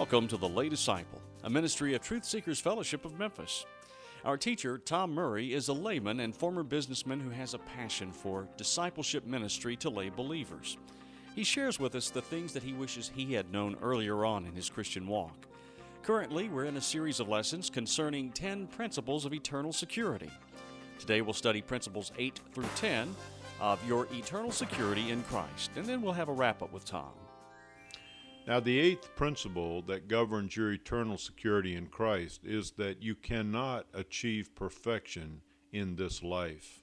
Welcome to The Lay Disciple, a ministry of Truth Seekers Fellowship of Memphis. Our teacher, Tom Murray, is a layman and former businessman who has a passion for discipleship ministry to lay believers. He shares with us the things that he wishes he had known earlier on in his Christian walk. Currently, we're in a series of lessons concerning 10 principles of eternal security. Today we'll study principles 8 through 10 of your eternal security in Christ, and then we'll have a wrap-up with Tom. Now, the eighth principle that governs your eternal security in Christ is that you cannot achieve perfection in this life,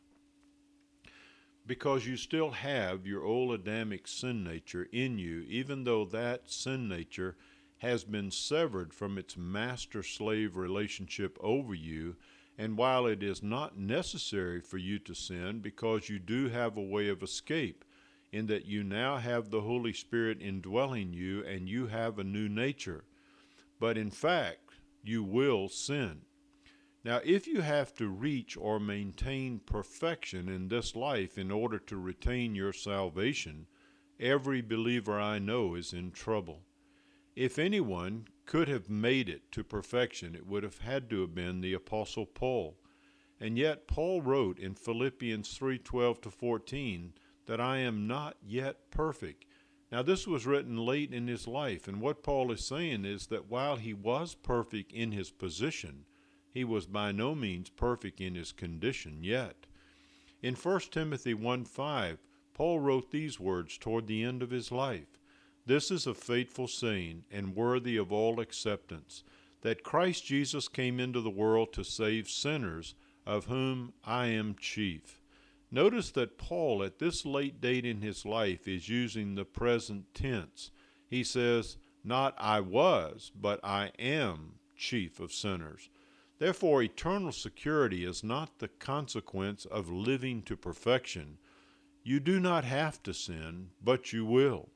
because you still have your old Adamic sin nature in you, even though that sin nature has been severed from its master-slave relationship over you. And while it is not necessary for you to sin, because you do have a way of escape, in that you now have the Holy Spirit indwelling you and you have a new nature. But in fact, you will sin. Now, if you have to reach or maintain perfection in this life in order to retain your salvation, every believer I know is in trouble. If anyone could have made it to perfection, it would have had to have been the Apostle Paul. And yet Paul wrote in Philippians 3:12-14, that I am not yet perfect. Now, this was written late in his life, and what Paul is saying is that while he was perfect in his position, he was by no means perfect in his condition yet. In 1 Timothy 1:5, Paul wrote these words toward the end of his life. This is a faithful saying and worthy of all acceptance, that Christ Jesus came into the world to save sinners, of whom I am chief. Notice that Paul, at this late date in his life, is using the present tense. He says, not I was, but I am chief of sinners. Therefore, eternal security is not the consequence of living to perfection. You do not have to sin, but you will.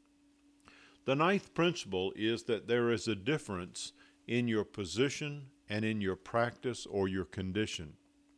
The ninth principle is that there is a difference in your position and in your practice or your condition.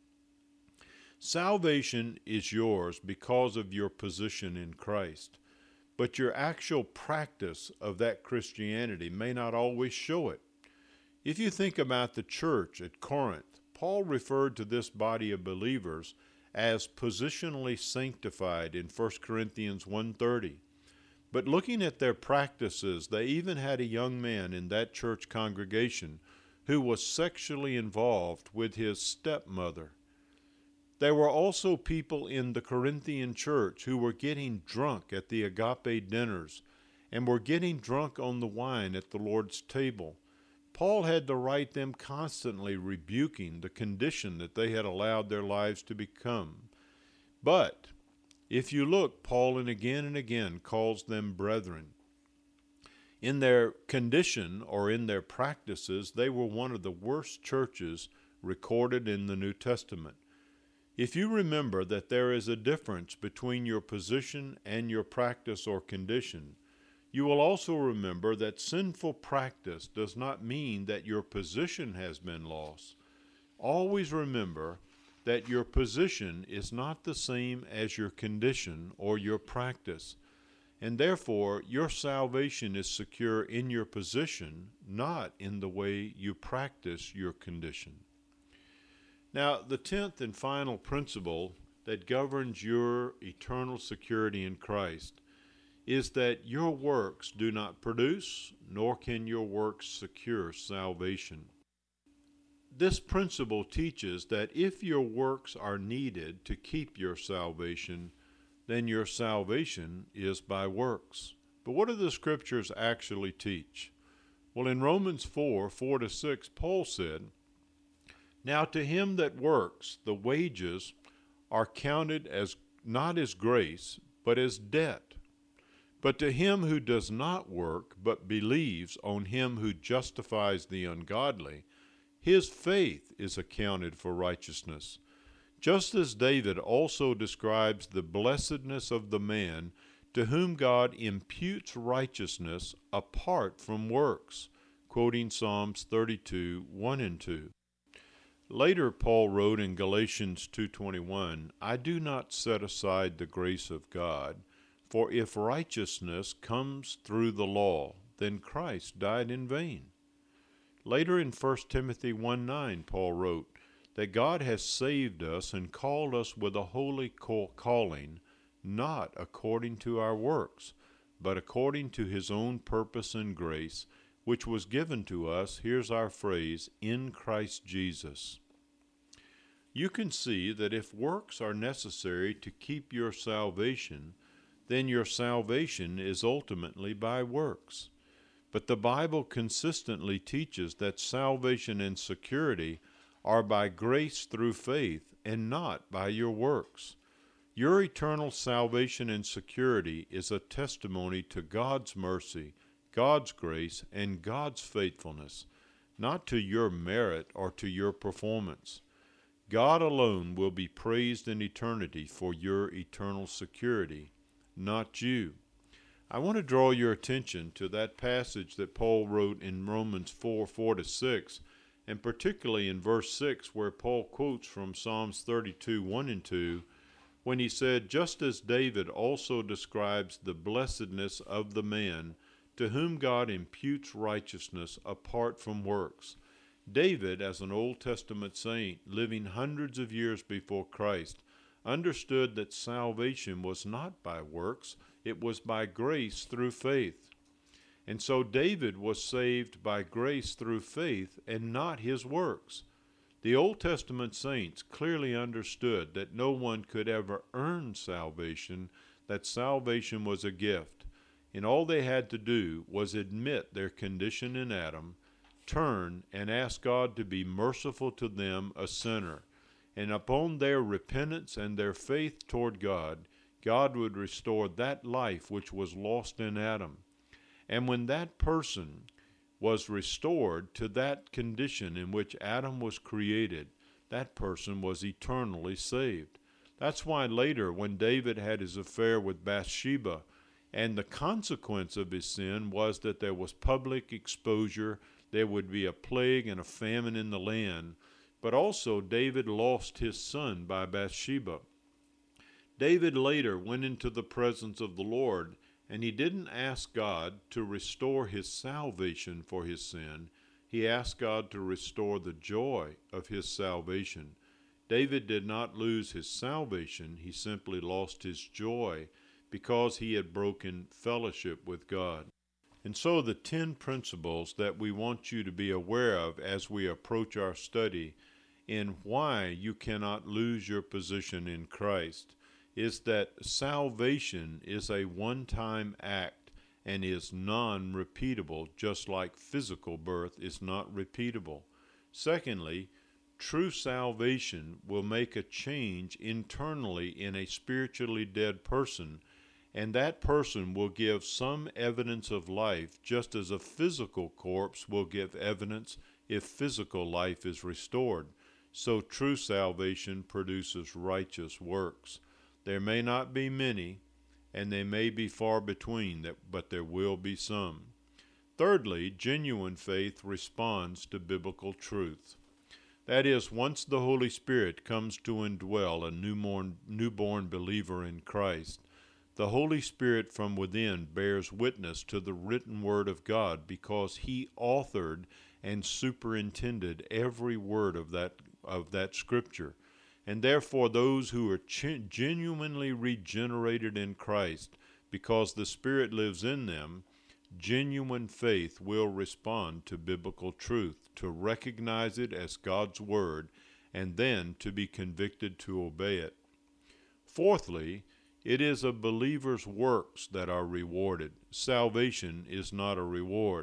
Salvation is yours because of your position in Christ, but your actual practice of that Christianity may not always show it. If you think about the church at Corinth, Paul referred to this body of believers as positionally sanctified in 1 Corinthians 1:30. But looking at their practices, they even had a young man in that church congregation who was sexually involved with his stepmother. There were also people in the Corinthian church who were getting drunk at the agape dinners and were getting drunk on the wine at the Lord's table. Paul had to write them constantly rebuking the condition that they had allowed their lives to become. But if you look, Paul and again calls them brethren. In their condition or in their practices, they were one of the worst churches recorded in the New Testament. If you remember that there is a difference between your position and your practice or condition, you will also remember that sinful practice does not mean that your position has been lost. Always remember that your position is not the same as your condition or your practice, and therefore your salvation is secure in your position, not in the way you practice your condition. Now, the 10th and final principle that governs your eternal security in Christ is that your works do not produce, nor can your works secure salvation. This principle teaches that if your works are needed to keep your salvation, then your salvation is by works. But what do the scriptures actually teach? Well, in Romans 4:4-6, Paul said, now to him that works, the wages are counted as not as grace, but as debt. But to him who does not work, but believes on him who justifies the ungodly, his faith is accounted for righteousness. Just as David also describes the blessedness of the man to whom God imputes righteousness apart from works, quoting Psalms 32:1-2. Later, Paul wrote in Galatians 2:21, I do not set aside the grace of God, For if righteousness comes through the law, then Christ died in vain. Later in 1 Timothy 1:9, Paul wrote that God has saved us and called us with a holy calling, not according to our works, but according to his own purpose and grace, which was given to us, here's our phrase, in Christ Jesus. You can see that if works are necessary to keep your salvation, then your salvation is ultimately by works. But the Bible consistently teaches that salvation and security are by grace through faith and not by your works. Your eternal salvation and security is a testimony to God's mercy, God's grace, and God's faithfulness, not to your merit or to your performance. God alone will be praised in eternity for your eternal security, not you. I want to draw your attention to that passage that Paul wrote in Romans 4:4-6, and particularly in verse 6, where Paul quotes from Psalms 32:1-2, when he said, just as David also describes the blessedness of the man to whom God imputes righteousness apart from works. David, as an Old Testament saint living hundreds of years before Christ, understood that salvation was not by works, it was by grace through faith. And so David was saved by grace through faith and not his works. The Old Testament saints clearly understood that no one could ever earn salvation, that salvation was a gift, and all they had to do was admit their condition in Adam, turn and ask God to be merciful to them, a sinner. And upon their repentance and their faith toward God, God would restore that life which was lost in Adam. And when that person was restored to that condition in which Adam was created, that person was eternally saved. That's why later, when David had his affair with Bathsheba, and the consequence of his sin was that there was public exposure, there would be a plague and a famine in the land, but also David lost his son by Bathsheba. David later went into the presence of the Lord, and he didn't ask God to restore his salvation for his sin. He asked God to restore the joy of his salvation. David did not lose his salvation, he simply lost his joy because he had broken fellowship with God. And so the 10 principles that we want you to be aware of as we approach our study in why you cannot lose your position in Christ is that salvation is a one-time act and is non-repeatable, just like physical birth is not repeatable. Secondly, true salvation will make a change internally in a spiritually dead person, and that person will give some evidence of life, just as a physical corpse will give evidence if physical life is restored. So true salvation produces righteous works. There may not be many, and they may be far between, but there will be some. Thirdly, genuine faith responds to biblical truth. That is, once the Holy Spirit comes to indwell a newborn believer in Christ, the Holy Spirit from within bears witness to the written Word of God because He authored and superintended every word of that Scripture. And therefore those who are genuinely regenerated in Christ, because the Spirit lives in them, genuine faith will respond to biblical truth, to recognize it as God's Word, and then to be convicted to obey it. Fourthly, it is a believer's works that are rewarded. Salvation is not a reward.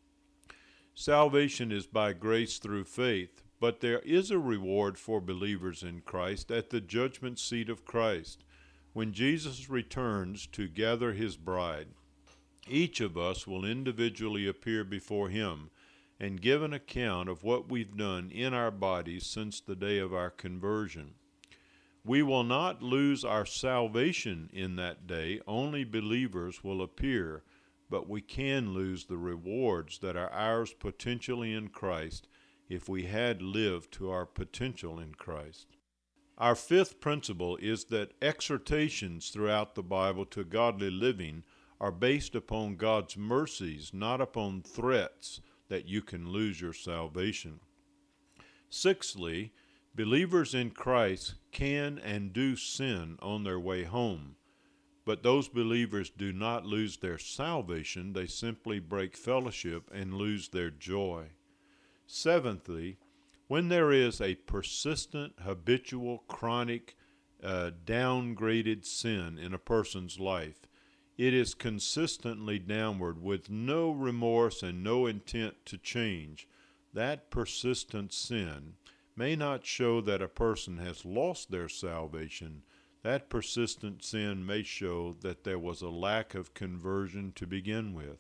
Salvation is by grace through faith, but there is a reward for believers in Christ at the judgment seat of Christ. When Jesus returns to gather His bride, each of us will individually appear before Him and give an account of what we've done in our bodies since the day of our conversion. We will not lose our salvation in that day. Only believers will appear, but we can lose the rewards that are ours potentially in Christ if we had lived to our potential in Christ. Our fifth principle is that exhortations throughout the Bible to godly living are based upon God's mercies, not upon threats that you can lose your salvation. Sixthly, believers in Christ can and do sin on their way home, but those believers do not lose their salvation. They simply break fellowship and lose their joy. Seventhly, when there is a persistent, habitual, chronic, downgraded sin in a person's life, it is consistently downward with no remorse and no intent to change. That persistent sin may not show that a person has lost their salvation. That persistent sin may show that there was a lack of conversion to begin with.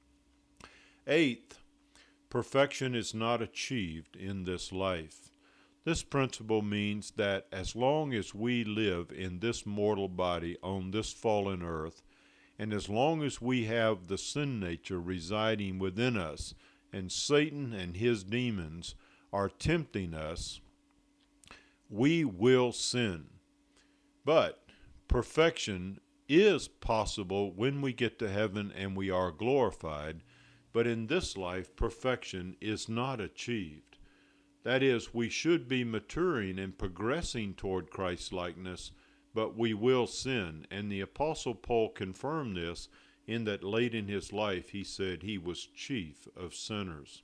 Eighth, perfection is not achieved in this life. This principle means that as long as we live in this mortal body on this fallen earth, and as long as we have the sin nature residing within us, and Satan and his demons are tempting us, we will sin. But perfection is possible when we get to heaven and we are glorified, but in this life, perfection is not achieved. That is, we should be maturing and progressing toward Christ-likeness, but we will sin. And the Apostle Paul confirmed this in that late in his life he said he was chief of sinners.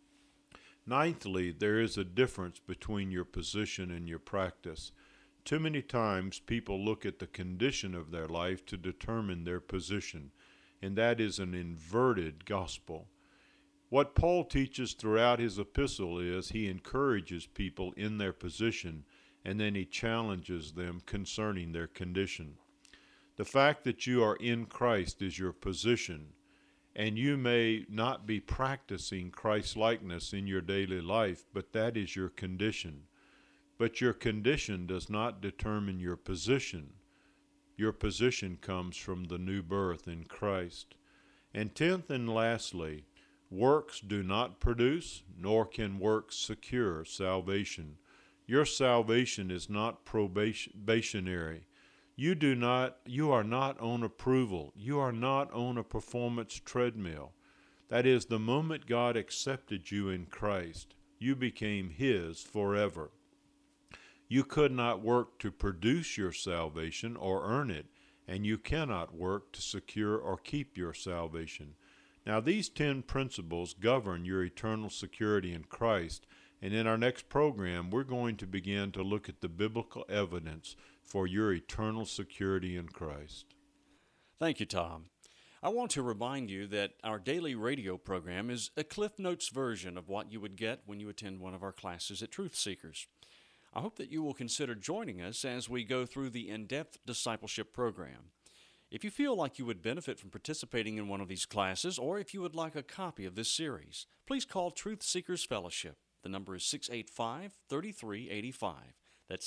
Ninthly, there is a difference between your position and your practice. Too many times people look at the condition of their life to determine their position, and that is an inverted gospel. What Paul teaches throughout his epistle is he encourages people in their position, and then he challenges them concerning their condition. The fact that you are in Christ is your position, and you may not be practicing Christ-likeness in your daily life, but that is your condition. But your condition does not determine your position. Your position comes from the new birth in Christ. And tenth and lastly, works do not produce, nor can works secure salvation. Your salvation is not probationary. You are not on approval. You are not on a performance treadmill. That is, the moment God accepted you in Christ, you became His forever. You could not work to produce your salvation or earn it, and you cannot work to secure or keep your salvation. Now, these 10 principles govern your eternal security in Christ, and in our next program, we're going to begin to look at the biblical evidence for your eternal security in Christ. Thank you, Tom. I want to remind you that our daily radio program is a Cliff Notes version of what you would get when you attend one of our classes at Truth Seekers. I hope that you will consider joining us as we go through the in-depth discipleship program. If you feel like you would benefit from participating in one of these classes, or if you would like a copy of this series, please call Truth Seekers Fellowship. The number is 685-3385. That's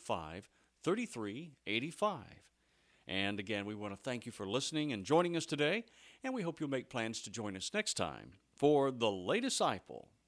685-3385. And again, we want to thank you for listening and joining us today, and we hope you'll make plans to join us next time for The Lay Disciple.